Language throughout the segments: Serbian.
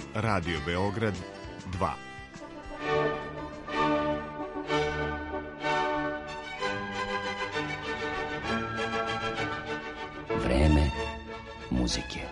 Radio Beograd 2. Vreme muzike.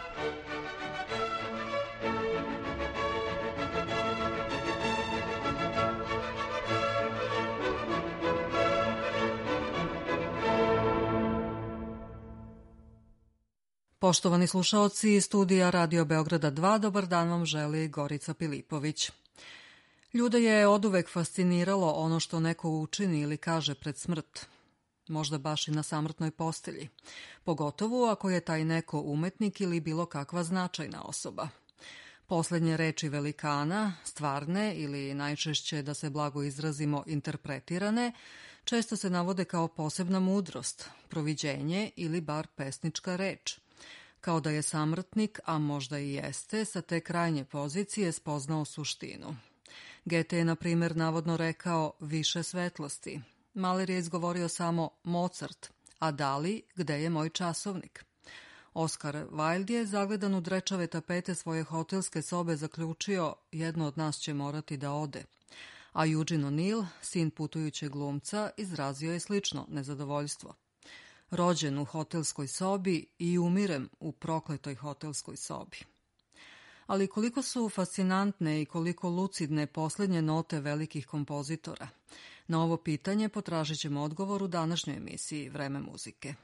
Poštovani slušaoci studija Radio Beograda 2, dobar dan vam želi Gorica Pilipović. Ljude je oduvek fasciniralo ono što neko učini ili kaže pred smrt, možda baš i na samrtnoj postelji, pogotovo ako je taj neko umetnik ili bilo kakva značajna osoba. Poslednje reči velikana, stvarne ili najčešće, da se blago izrazimo, interpretirane, često se navode kao posebna mudrost, proviđenje ili bar pesnička reč. Kao da je samrtnik, a možda i jeste, sa te krajnje pozicije spoznao suštinu. Gete je, na primjer, navodno rekao više svetlosti. Mahler je izgovorio samo Mozart, a Dali, gde je moj časovnik? Oskar Wilde je, zagledan u drečave tapete svoje hotelske sobe, zaključio jedno od nas će morati da ode. A Eugene O'Neill, sin putujućeg glumca, izrazio je slično nezadovoljstvo. Rođen u hotelskoj sobi i umirem u prokletoj hotelskoj sobi. Ali koliko su fascinantne i koliko lucidne poslednje note velikih kompozitora? Na ovo pitanje potražit ćemo odgovor u današnjoj emisiji Vreme muzike.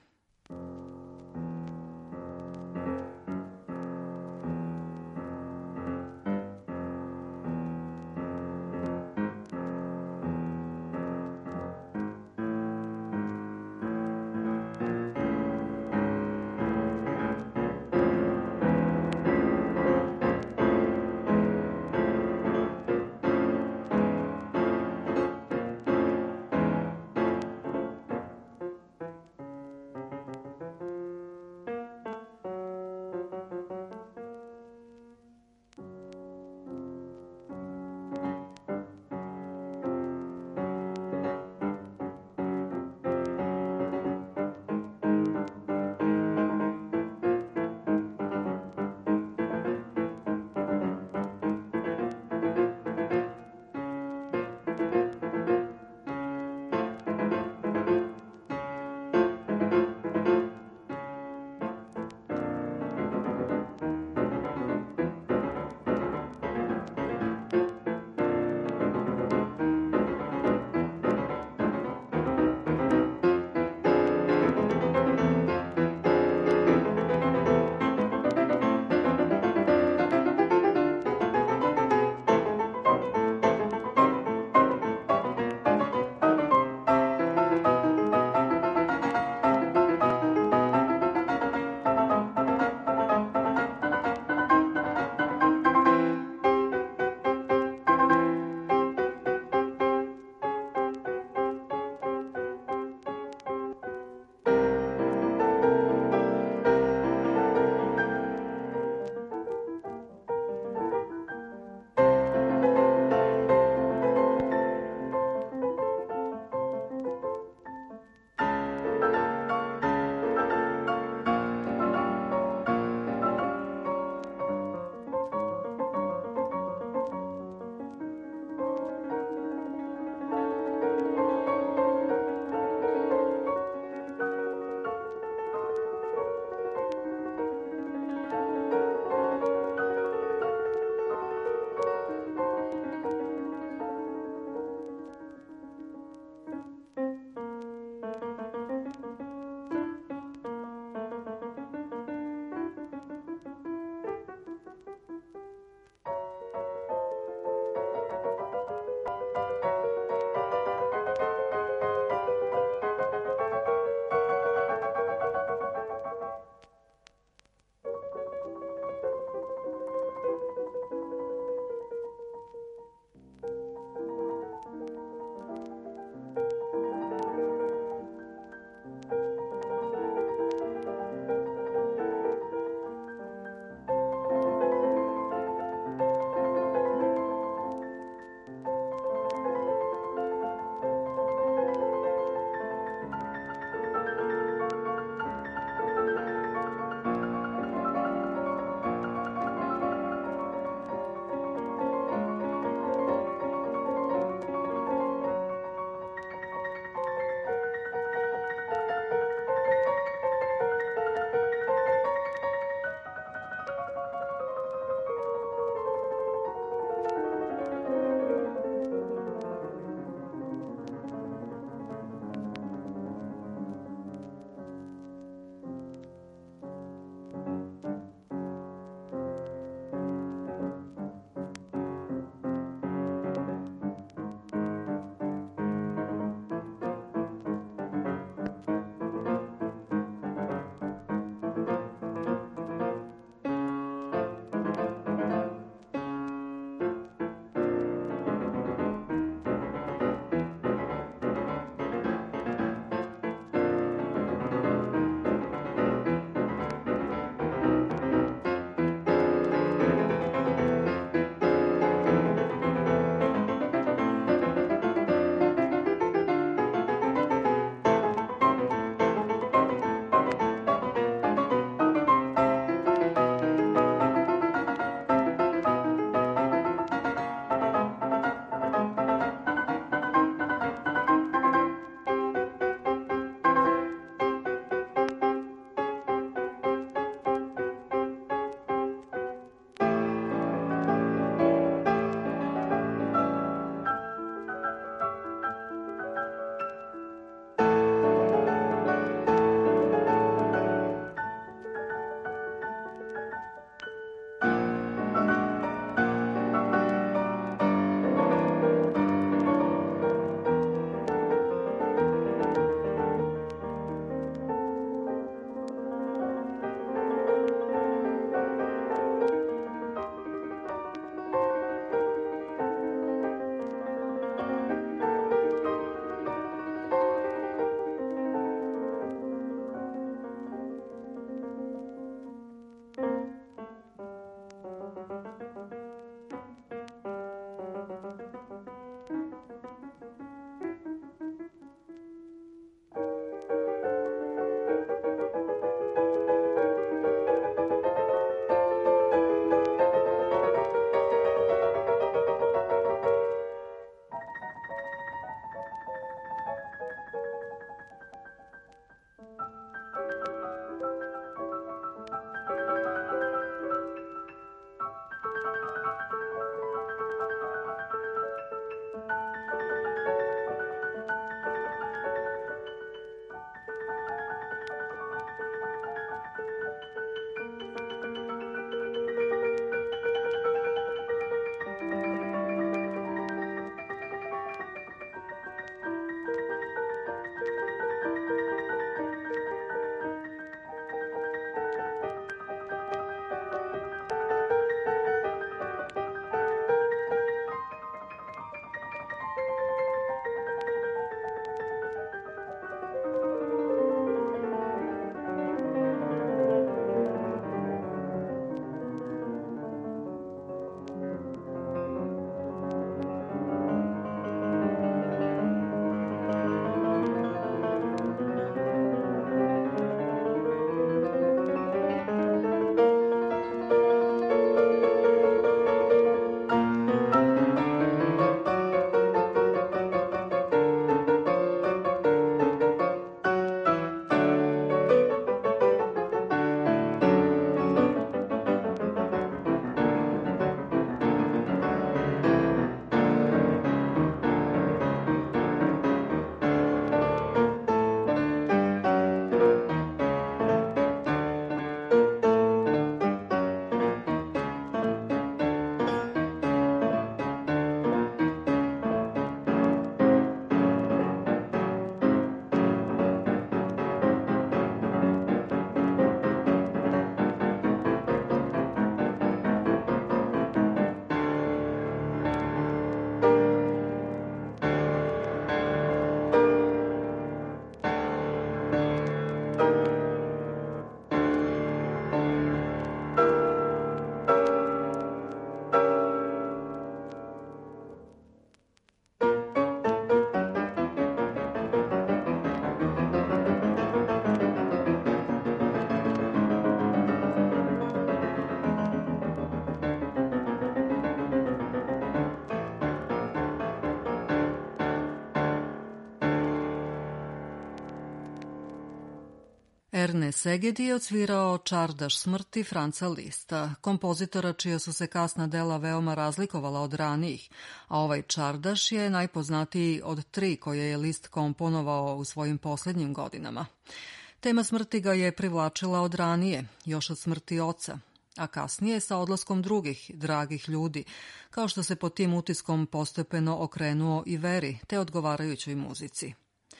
Ernest Szegedy je odsvirao Čardaš smrti Franca Lista, kompozitora čija su se kasna dela veoma razlikovala od ranijih, a ovaj Čardaš je najpoznatiji od 3 koje je List komponovao u svojim poslednjim godinama. Tema smrti ga je privlačila od ranije, još od smrti oca, a kasnije sa odlaskom drugih, dragih ljudi, kao što se pod tim utiskom postepeno okrenuo i veri, te odgovarajućoj muzici.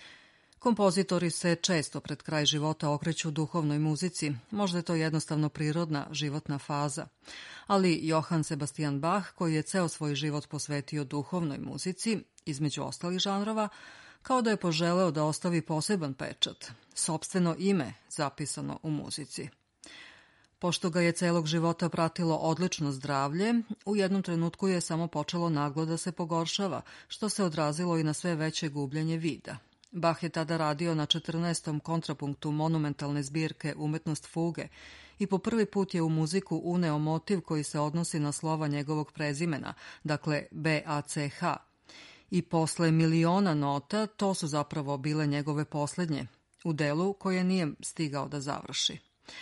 Kompozitori se često pred kraj života okreću duhovnoj muzici, možda je to jednostavno prirodna životna faza, ali Johann Sebastian Bach, koji je ceo svoj život posvetio duhovnoj muzici, između ostalih žanrova, kao da je poželeo da ostavi poseban pečat, sopstveno ime zapisano u muzici. Pošto ga je celog života pratilo odlično zdravlje, u jednom trenutku je samo počelo naglo da se pogoršava, što se odrazilo i na sve veće gubljenje vida. Bach je tada radio na 14. kontrapunktu monumentalne zbirke Umetnost fuge i po prvi put je u muziku uneo motiv koji se odnosi na slova njegovog prezimena, dakle BACH. I posle miliona nota to su zapravo bile njegove poslednje, u delu koje nije stigao da završi.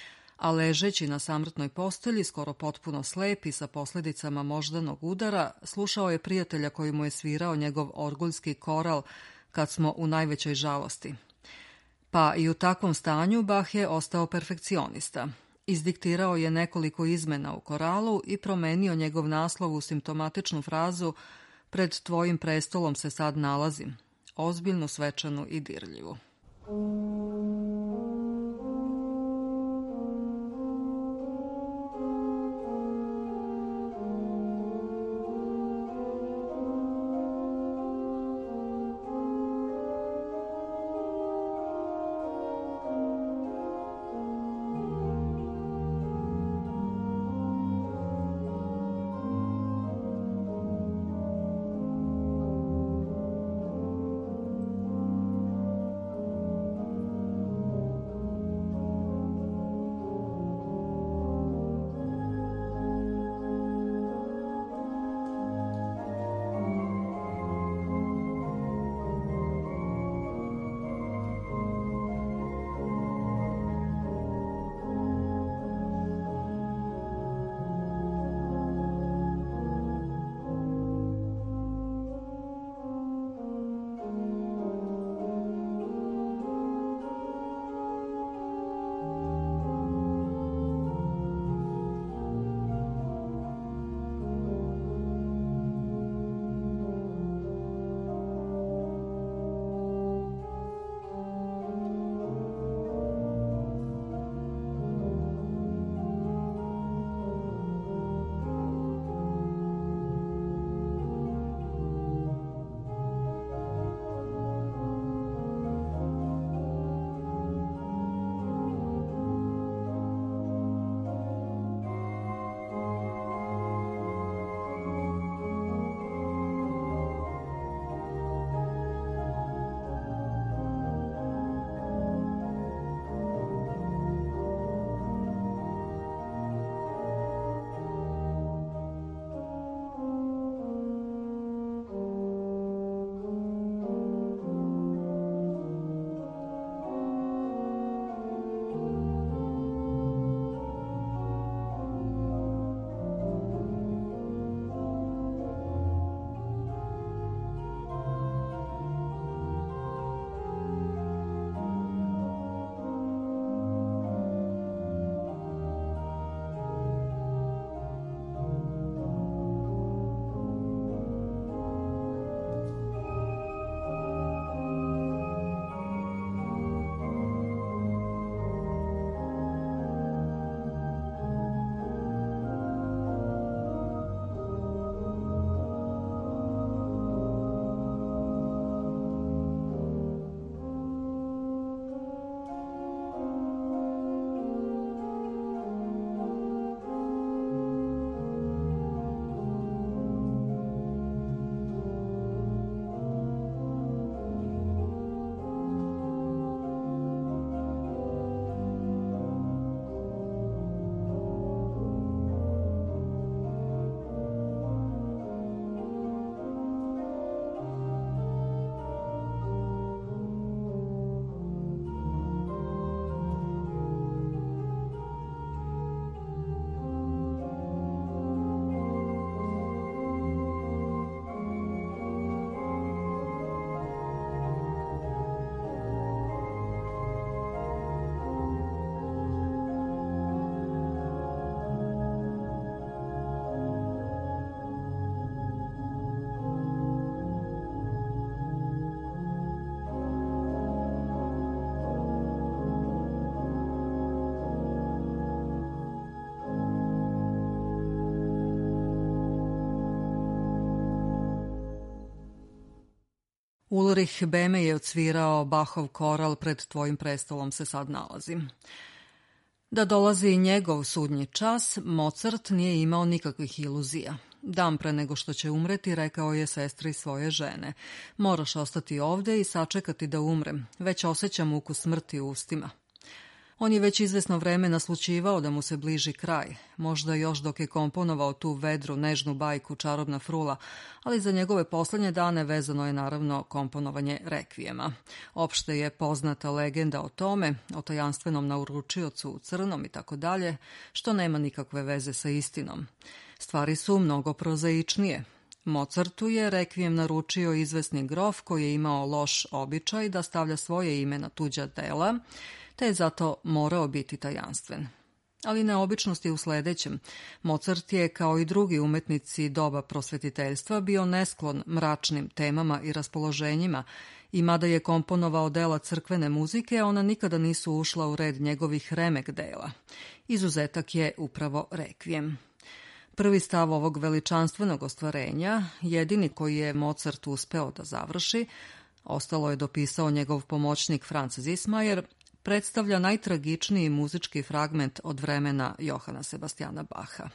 A ležeći na samrtnoj postelji, skoro potpuno slep i sa posledicama moždanog udara, slušao je prijatelja koji mu je svirao njegov orguljski koral Kad smo u najvećoj žalosti. Pa i u takvom stanju Bach je ostao perfekcionista. Izdiktirao je nekoliko izmena u koralu i promenio njegov naslov u simptomatičnu frazu Pred tvojim prestolom se sad nalazim, ozbiljnu, svečanu i dirljivu. Ulrich Beme je odsvirao Bachov koral Pred tvojim prestolom se sad nalazim. Da dolazi njegov sudnji čas, Mozart nije imao nikakvih iluzija. Dan pre nego što će umreti, rekao je sestri svoje žene: moraš ostati ovde i sačekati da umrem, već osjećam ukus smrti u ustima. On je već izvesno vreme naslućivao da mu se bliži kraj, možda još dok je komponovao tu vedru, nežnu bajku Čarobna frula, ali za njegove poslednje dane vezano je naravno komponovanje rekvijema. Opšte je poznata legenda o tome, o tajanstvenom nauručiocu u crnom i tako dalje, što nema nikakve veze sa istinom. Stvari su mnogo prozaičnije. Mozartu je rekvijem naručio izvesni grof koji je imao loš običaj da stavlja svoje ime na tuđa dela, te je zato morao biti tajanstven. Ali neobičnost je u sledećem. Mozart je, kao i drugi umetnici doba prosvetiteljstva, bio nesklon mračnim temama i raspoloženjima i mada je komponovao dela crkvene muzike, ona nikada nisu ušla u red njegovih remek dela. Izuzetak je upravo rekvijem. Prvi stav ovog veličanstvenog ostvarenja, jedini koji je Mozart uspeo da završi, ostalo je dopisao njegov pomoćnik Franz Zismayer, predstavlja najtragičniji muzički fragment od vremena Johana Sebastijana Baha.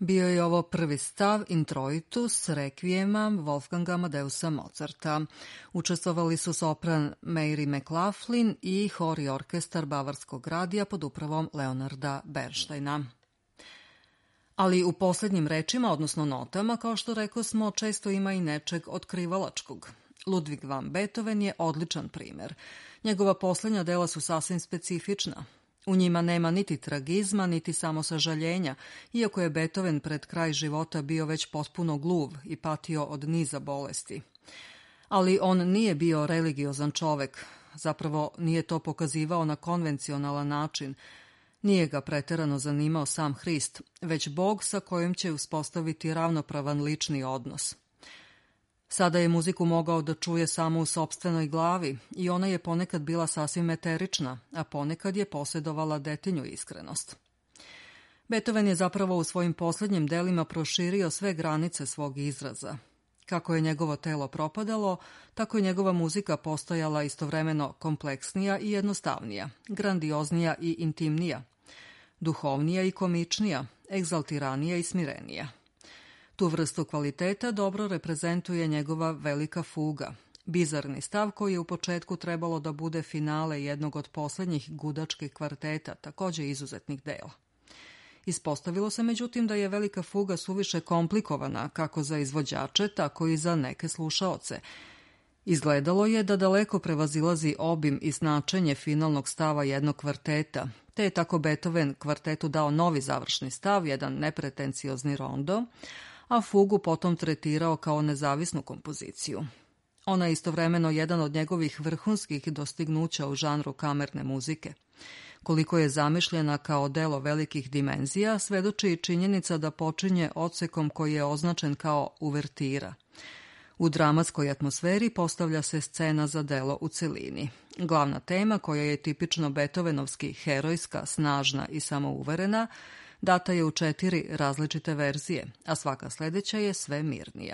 Bio je ovo prvi stav Introitus rekvijema Wolfganga Amadeusa Mozarta. Učestvovali su sopran Mary McLaughlin i hor i orkestar Bavarskog radija pod upravom Leonarda Bernsteina. Ali u posljednjim rečima, odnosno notama, kao što rekosmo, često ima i nečeg otkrivalačkog. Ludwig van Beethoven je odličan primer. Njegova posljednja dela su sasvim specifična. U njima nema niti tragizma, niti samosažaljenja, iako je Beethoven pred kraj života bio već potpuno gluv i patio od niza bolesti. Ali on nije bio religiozan čovek, zapravo nije to pokazivao na konvencionalan način, nije ga preterano zanimao sam Hrist, već Bog sa kojim će uspostaviti ravnopravan lični odnos. Sada je muziku mogao da čuje samo u sopstvenoj glavi i ona je ponekad bila sasvim eterična, a ponekad je posjedovala detinju iskrenost. Beethoven je zapravo u svojim posljednjim delima proširio sve granice svog izraza. Kako je njegovo telo propadalo, tako je njegova muzika postojala istovremeno kompleksnija i jednostavnija, grandioznija i intimnija, duhovnija i komičnija, egzaltiranija i smirenija. Tu vrstu kvaliteta dobro reprezentuje njegova velika fuga, bizarni stav koji je u početku trebalo da bude finale jednog od posljednjih gudačkih kvarteta, također izuzetnih dela. Ispostavilo se međutim da je velika fuga suviše komplikovana kako za izvođače, tako i za neke slušaoce. Izgledalo je da daleko prevazilazi obim i značenje finalnog stava jednog kvarteta, te je tako Beethoven kvartetu dao novi završni stav, jedan nepretenciozni rondo, a fugu potom tretirao kao nezavisnu kompoziciju. Ona je istovremeno jedan od njegovih vrhunskih dostignuća u žanru kamerne muzike. Koliko je zamišljena kao delo velikih dimenzija, svedoči i činjenica da počinje odsekom koji je označen kao uvertira. U dramatskoj atmosferi postavlja se scena za delo u celini. Glavna tema, koja je tipično beethovenovski herojska, snažna i samouverena, data je u 4 različite verzije, a svaka sljedeća je sve mirnija.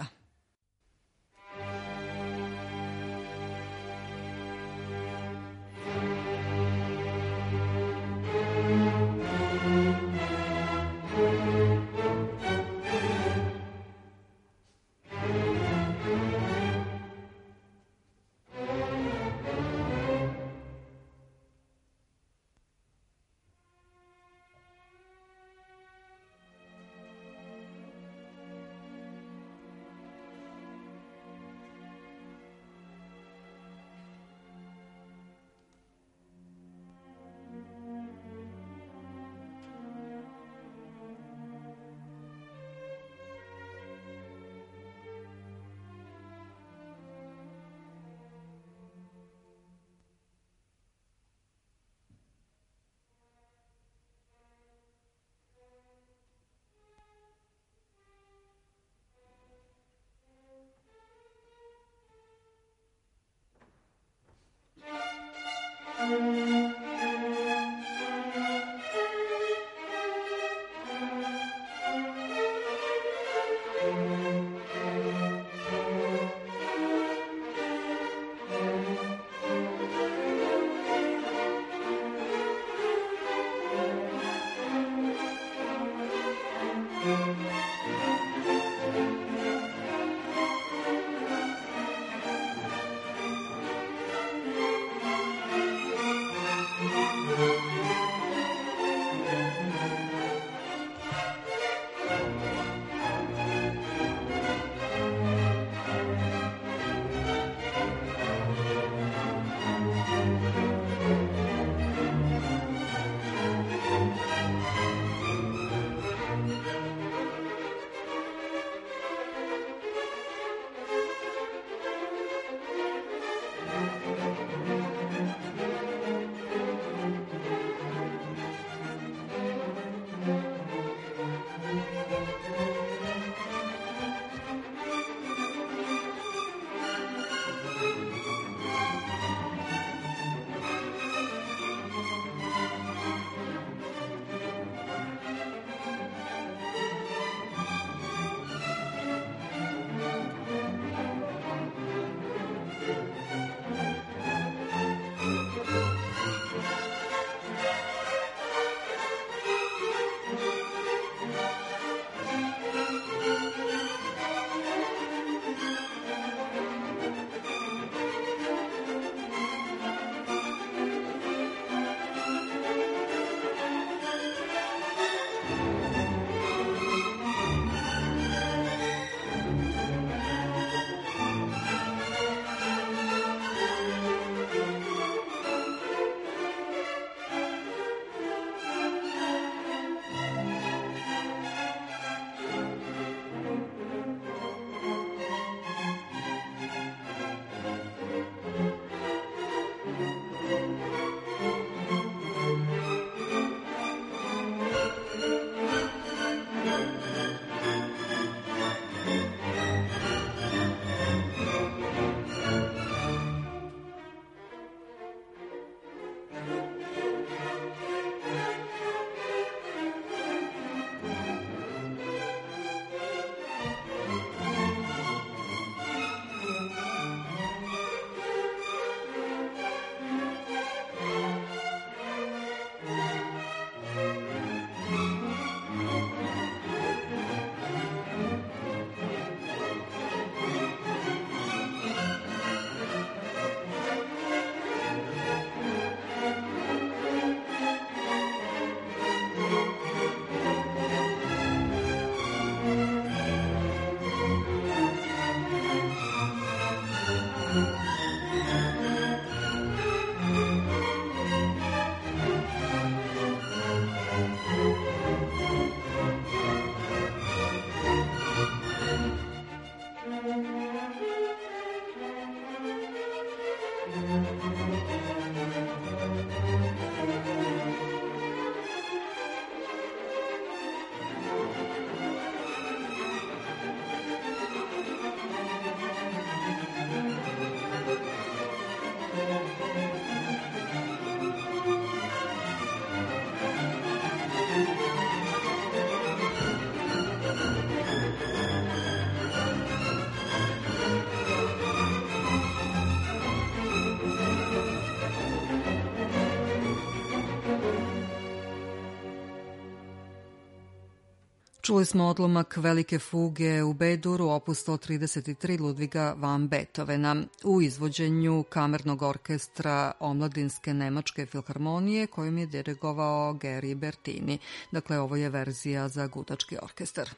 Čuli smo odlomak velike fuge u B-duru, opus 133 Ludviga van Beethovena u izvođenju kamernog orkestra Omladinske nemačke filharmonije kojim je dirigovao Geri Bertini. Dakle, ovo je verzija za gudački orkestar.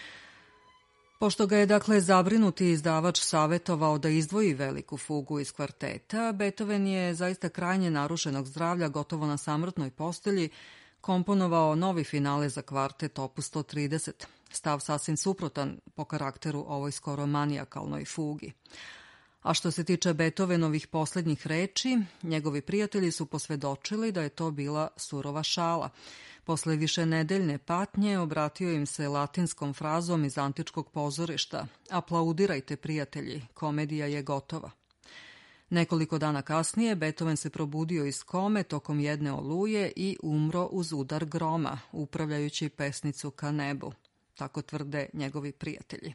Pošto ga je, zabrinuti izdavač savetovao da izdvoji veliku fugu iz kvarteta, Beethoven je zaista krajnje narušenog zdravlja, gotovo na samrtnoj postelji, komponovao novi finale za kvartet opus 130, stav sasvim suprotan po karakteru ovoj skoro manijakalnoj fugi. A što se tiče Beethovenovih poslednjih reči, njegovi prijatelji su posvedočili da je to bila surova šala. Posle višenedeljne patnje obratio im se latinskom frazom iz antičkog pozorišta: "Aplaudirajte, prijatelji, komedija je gotova." Nekoliko dana kasnije Beethoven se probudio iz kome tokom jedne oluje i umro uz udar groma, upravljajući pesnicu ka nebu. Tako tvrde njegovi prijatelji.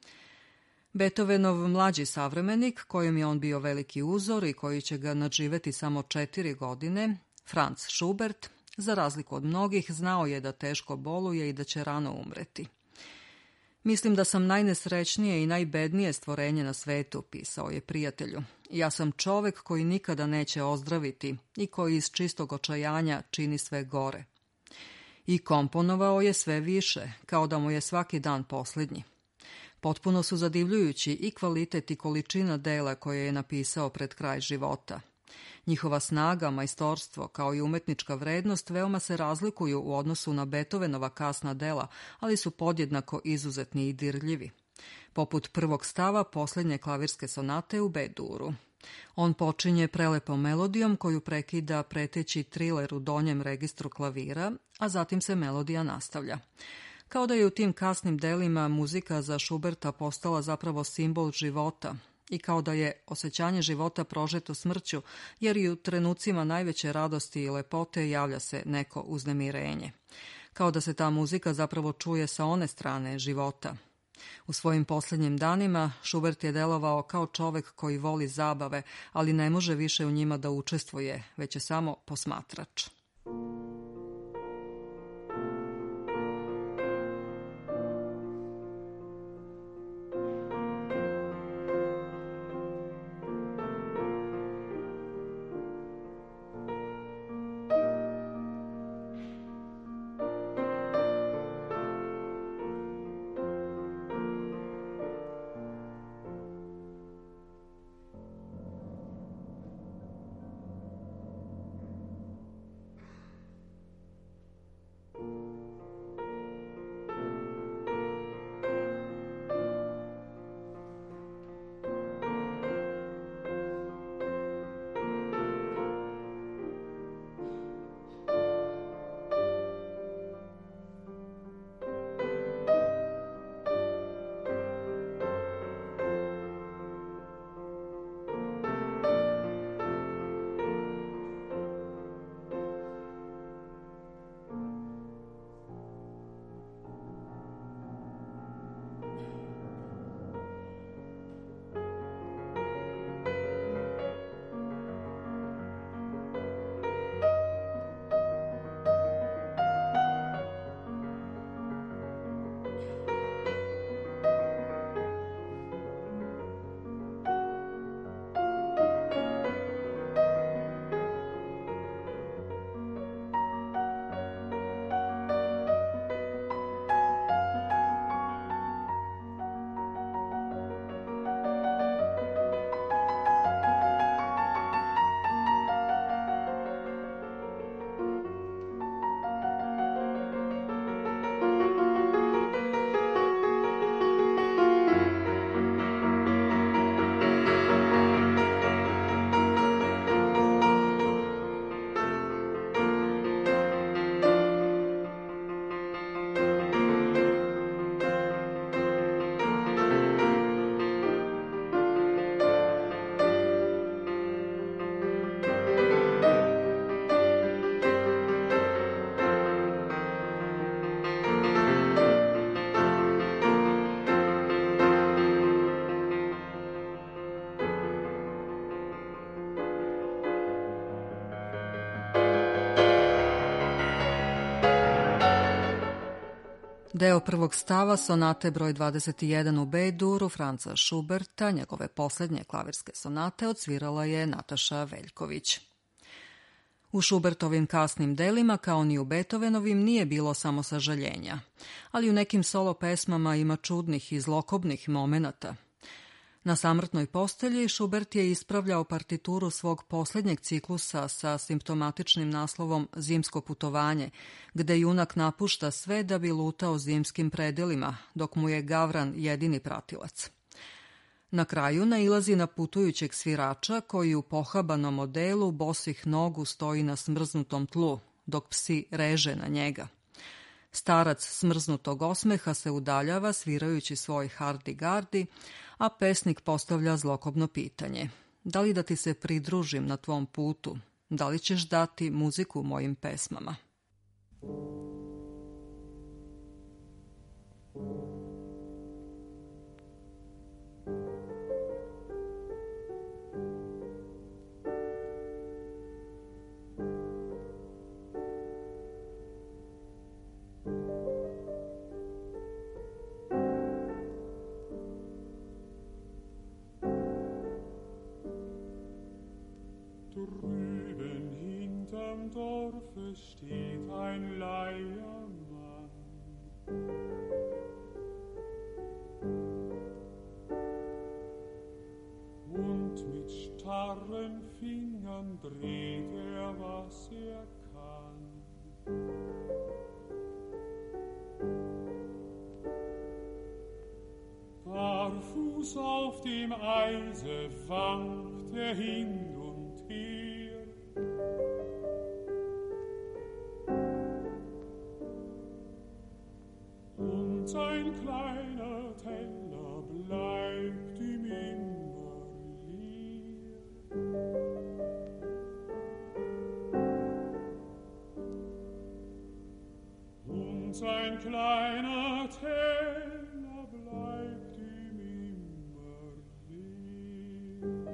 Beethovenov mlađi savremenik, kojem je on bio veliki uzor i koji će ga nadživeti samo 4 godine, Franz Schubert, za razliku od mnogih, znao je da teško boluje i da će rano umreti. "Mislim da sam najnesrećnije i najbednije stvorenje na svetu," pisao je prijatelju. "Ja sam čovek koji nikada neće ozdraviti i koji iz čistog očajanja čini sve gore." I komponovao je sve više, kao da mu je svaki dan poslednji. Potpuno su zadivljujući i kvalitet i količina dela koje je napisao pred kraj života. Njihova snaga, majstorstvo, kao i umetnička vrednost veoma se razlikuju u odnosu na Beethovenova kasna dela, ali su podjednako izuzetni i dirljivi. Poput prvog stava poslednje klavirske sonate u B-duru. On počinje prelepom melodijom koju prekida preteći triler u donjem registru klavira, a zatim se melodija nastavlja. Kao da je u tim kasnim delima muzika za Schuberta postala zapravo simbol života i kao da je osjećanje života prožeto smrću, jer i u trenucima najveće radosti i lepote javlja se neko uznemirenje. Kao da se ta muzika zapravo čuje sa one strane života. U svojim posljednjim danima Schubert je delovao kao čovek koji voli zabave, ali ne može više u njima da učestvuje, već je samo posmatrač. Deo prvog stava sonate broj 21 u B-duru Franca Schuberta, njegove posljednje klavirske sonate, odsvirala je Nataša Veljković. U Schubertovim kasnim delima, kao ni u Beethovenovim, nije bilo samo sažaljenja, ali u nekim solo pesmama ima čudnih i zlokobnih momenata. Na samrtnoj postelji Schubert je ispravljao partituru svog posljednjeg ciklusa sa simptomatičnim naslovom Zimsko putovanje, gde junak napušta sve da bi lutao zimskim predelima, dok mu je Gavran jedini pratilac. Na kraju nailazi na putujućeg svirača koji u pohabanom odelu bosih nogu stoji na smrznutom tlu, dok psi reže na njega. Starac smrznutog osmeha se udaljava svirajući svoj hardi-gardi, a pesnik postavlja zlokobno pitanje. Da li da ti se pridružim na tvom putu? Da li ćeš dati muziku mojim pesmama? Drüben hinterm Dorfe steht ein Leiermann. Und mit starren Fingern dreht was kann. Barfuß auf dem Eise wankt hin und her. Und sein kleiner Teller bleibt ihm immer leer. Und sein kleiner Teller bleibt ihm immer leer.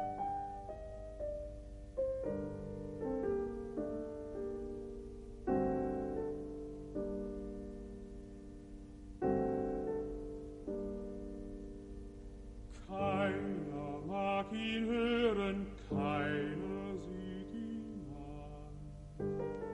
Keiner mag ihn hören, keiner sieht ihn an.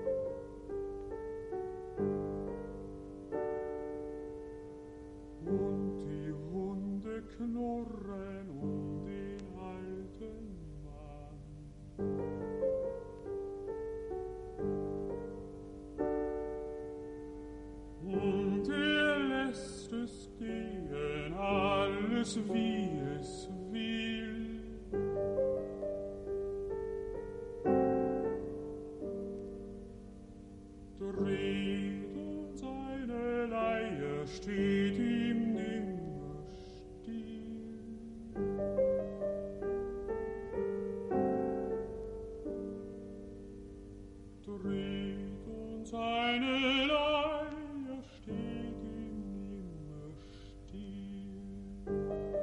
Und die Hunde knurren den alten Mann. Und lässt es gehen, alles wie es will. Dreht und seine Leier steht ihm nimmer still. Dreht und seine Leier steht ihm nimmer still.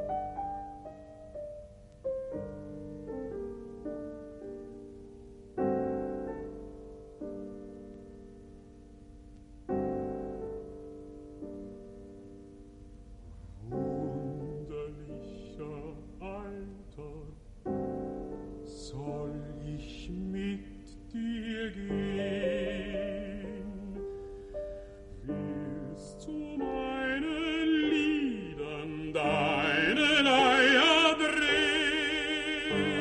Wunderlicher Alter, soll ich mit dir gehen? Willst du meinen Liedern deine Leier drehen?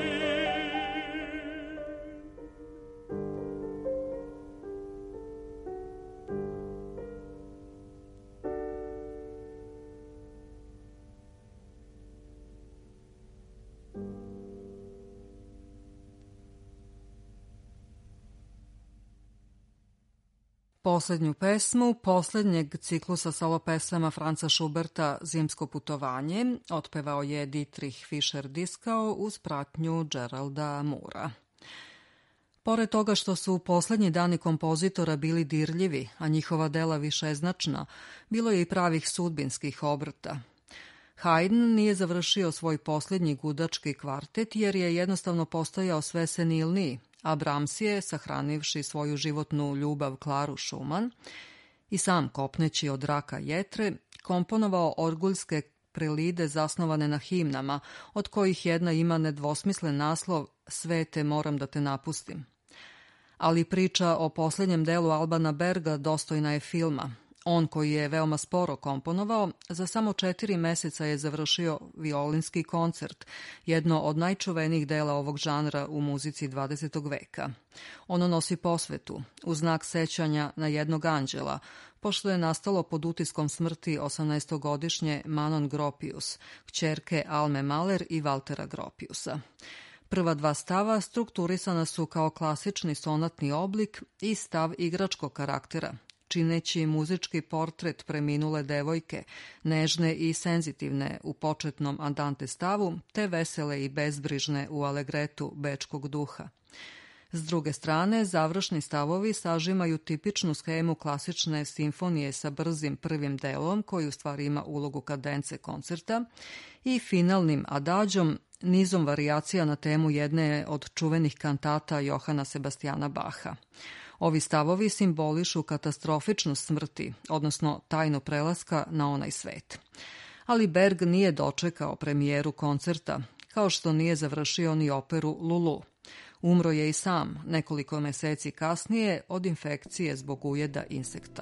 Poslednju pesmu poslednjeg ciklusa solo pesama Franca Schuberta Zimsko putovanje otpevao je Dietrich Fischer-Dieskau uz pratnju Geralda Moora. Pored toga što su poslednji dani kompozitora bili dirljivi, a njihova dela višeznačna, bilo je i pravih sudbinskih obrta. Haydn nije završio svoj posljednji gudački kvartet jer je jednostavno postajao sve senilniji, a Brahms je, sahranivši svoju životnu ljubav Klaru Schumann, i sam kopneći od raka jetre, komponovao orguljske prelide zasnovane na himnama, od kojih jedna ima nedvosmislen naslov Svete, moram da te napustim. Ali priča o posljednjem delu Albana Berga dostojna je filma. On, koji je veoma sporo komponovao, za samo 4 meseca je završio violinski koncert, jedno od najčuvenijih dela ovog žanra u muzici 20. veka. Ono nosi posvetu, u znak sećanja na jednog anđela, pošto je nastalo pod utiskom smrti 18-godišnje Manon Gropius, kćerke Alme Mahler i Valtera Gropiusa. Prva 2 stava strukturisana su kao klasični sonatni oblik i stav igračkog karaktera, čineći muzički portret preminule devojke, nežne i senzitivne u početnom andante stavu, te vesele i bezbrižne u alegretu bečkog duha. S druge strane, završni stavovi sažimaju tipičnu schemu klasične simfonije sa brzim prvim delom, koji u stvari ima ulogu kadence koncerta, i finalnim adađom, nizom varijacija na temu jedne od čuvenih kantata Johana Sebastijana Baha. Ovi stavovi simbolišu katastrofičnost smrti, odnosno tajnu prelaska na onaj svet. Ali Berg nije dočekao premijeru koncerta, kao što nije završio ni operu Lulu. Umro je i sam nekoliko meseci kasnije od infekcije zbog ujeda insekta.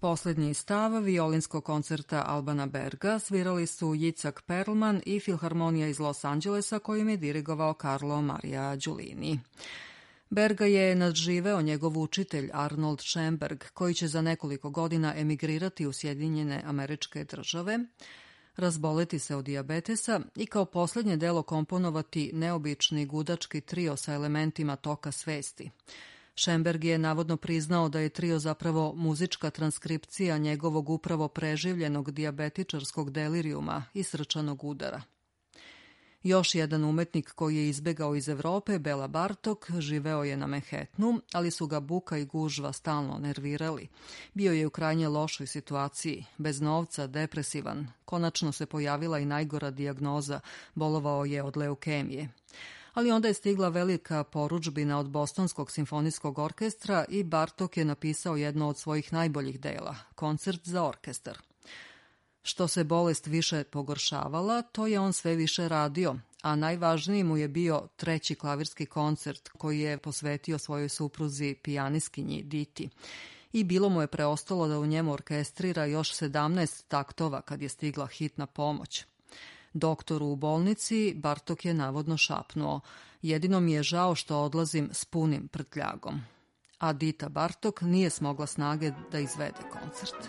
Poslednji stav violinskog koncerta Albana Berga svirali su Jicak Perlman i Filharmonija iz Los Angelesa kojim je dirigovao Carlo Maria Giulini. Berga je nadživeo njegov učitelj Arnold Schoenberg, koji će za nekoliko godina emigrirati u Sjedinjene Američke Države, razboleti se od dijabetesa i kao poslednje delo komponovati neobični gudački trio sa elementima toka svesti. Schoenberg je navodno priznao da je trio zapravo muzička transkripcija njegovog upravo preživljenog dijabetičarskog delirijuma i srčanog udara. Još jedan umetnik koji je izbegao iz Evrope, Bela Bartok, živeo je na Manhattanu, ali su ga buka i gužva stalno nervirali. Bio je u krajnje lošoj situaciji, bez novca, depresivan. Konačno se pojavila i najgora dijagnoza, bolovao je od leukemije. Ali onda je stigla velika porudžbina od Bostonskog simfonijskog orkestra i Bartok je napisao jedno od svojih najboljih dela, koncert za orkestar. Što se bolest više pogoršavala, to je on sve više radio, a najvažniji mu je bio treći klavirski koncert koji je posvetio svojoj supruzi pijaniskinji Diti. I bilo mu je preostalo da u njemu orkestrira još 17 taktova kad je stigla hitna pomoć. Doktoru u bolnici Bartok je navodno šapnuo: jedino mi je žao što odlazim s punim prtljagom. A Dita Bartok nije smogla snage da izvede koncert.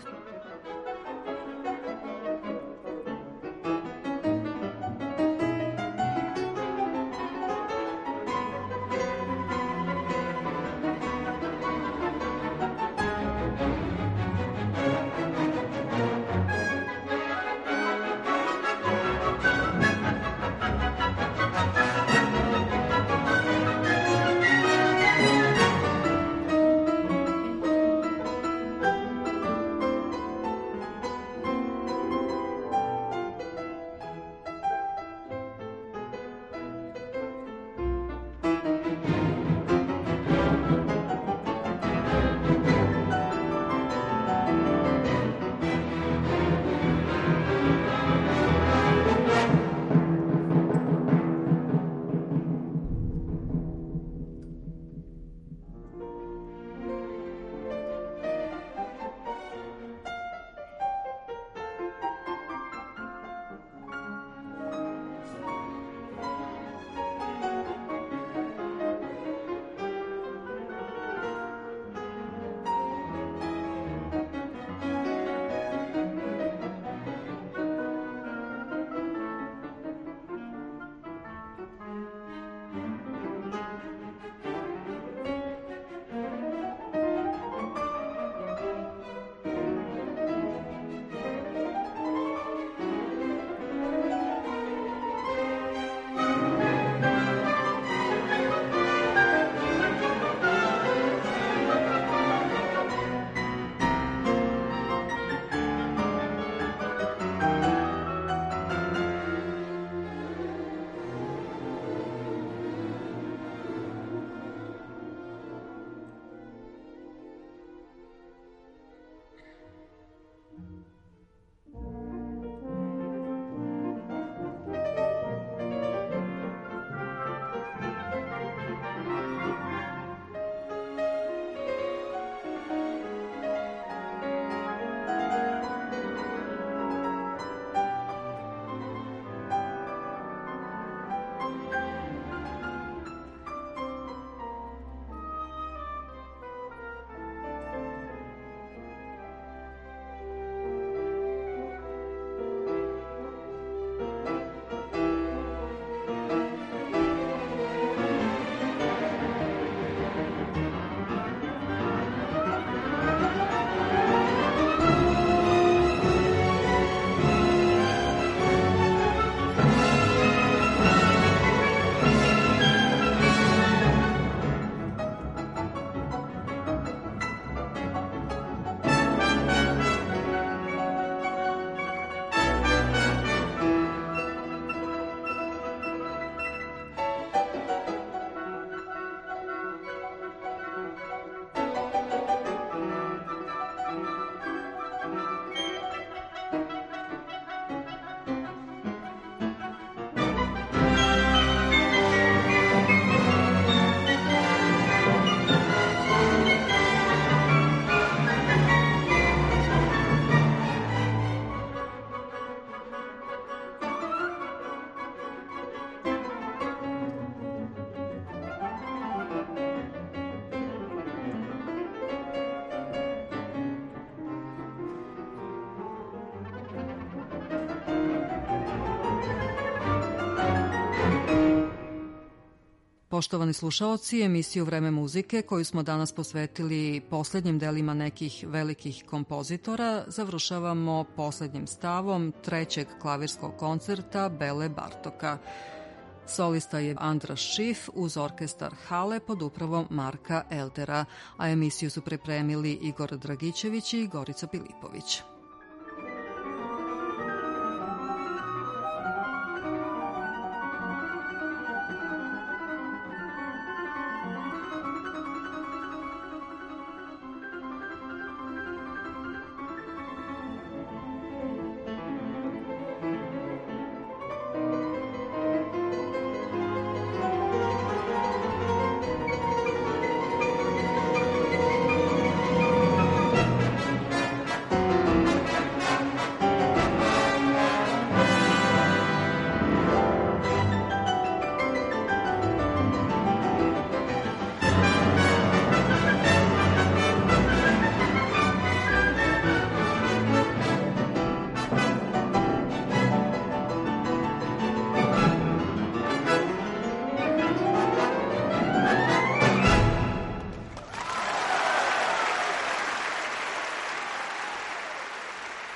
Poštovani slušaoci, emisiju Vreme muzike, koju smo danas posvetili poslednjim delima nekih velikih kompozitora, završavamo poslednjim stavom trećeg klavirskog koncerta Bele Bartoka. Solista je Andras Schiff uz orkestar Hale pod upravom Marka Eldera, a emisiju su pripremili Igor Dragićević i Gorica Pilipović.